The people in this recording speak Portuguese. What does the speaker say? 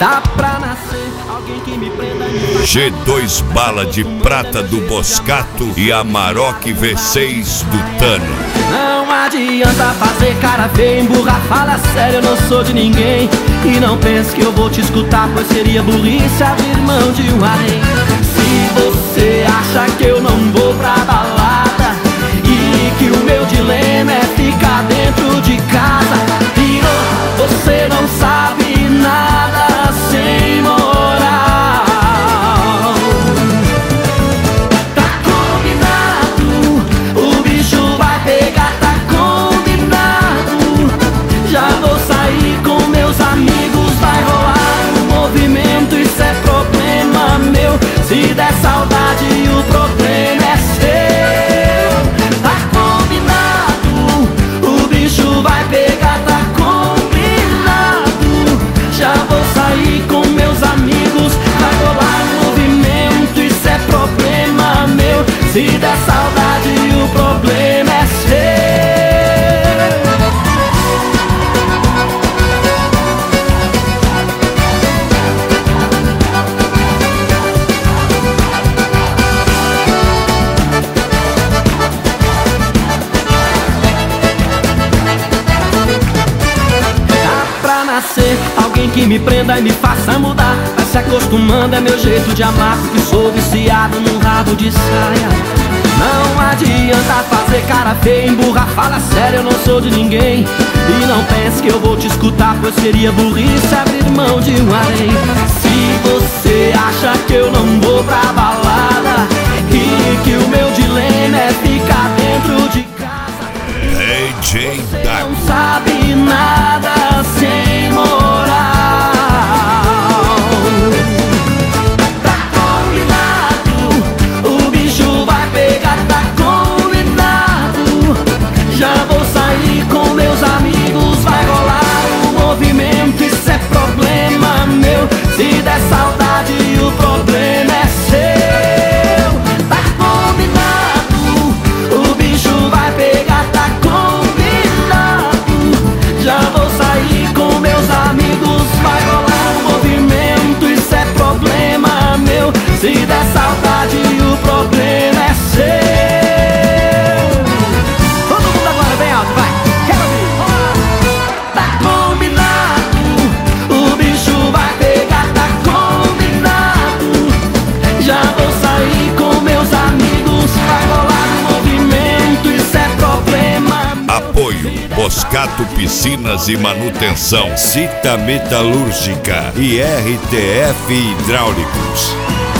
Tá pra nascer alguém que me prenda e... G2 bala de prata do Boscato e Amarok V6 do Tano. Não adianta fazer cara feia, emburrar, fala sério, eu não sou de ninguém. E não pense que eu vou te escutar, pois seria burrice abrir mão de um harém. Se você acha que eu não vou pra balada e que o meu dilema é ficar dentro de casa, pirou, você não sabe nada sem moral. Tá combinado, o bicho vai pegar, tá combinado. Já vou sair com meus amigos, vai rolar um movimento, isso é problema meu. Se der saudade, o problema é seu. Tá combinado, o bicho vai pegar, tá combinado. Já vou sair com meus amigos, vai rolar um movimento, isso é problema meu. Se der saudade, o problema é seu. Alguém que me prenda e me faça mudar. Vai se acostumando, é meu jeito de amar, porque sou viciado num rabo de saia. Não adianta fazer cara feia, emburrar, fala sério, eu não sou de ninguém. E não pense que eu vou te escutar, pois seria burrice abrir mão de um harém. Se você acha que eu não vou pra balada e que o meu dilema é ficar dentro de casa, DJ você não sabe nada sem moral. Tá combinado, o bicho vai pegar, tá combinado. Já vou sair com meus amigos, vai rolar um movimento, isso é problema meu. Se der saudade, o problema é seu. Tá combinado, o bicho vai pegar, tá combinado. Já vou sair com meus amigos, vai rolar um movimento, isso é problema meu. Se der saudade, o problema é seu. Todo mundo agora, bem alto, vai. Quero ouvir. Tá combinado, o bicho vai pegar, tá combinado. Já vou sair com meus amigos, vai rolar um movimento, isso é problema meu. Apoio Boscato Piscinas e Manutenção, Cita Metalúrgica e RTF Hidráulicos.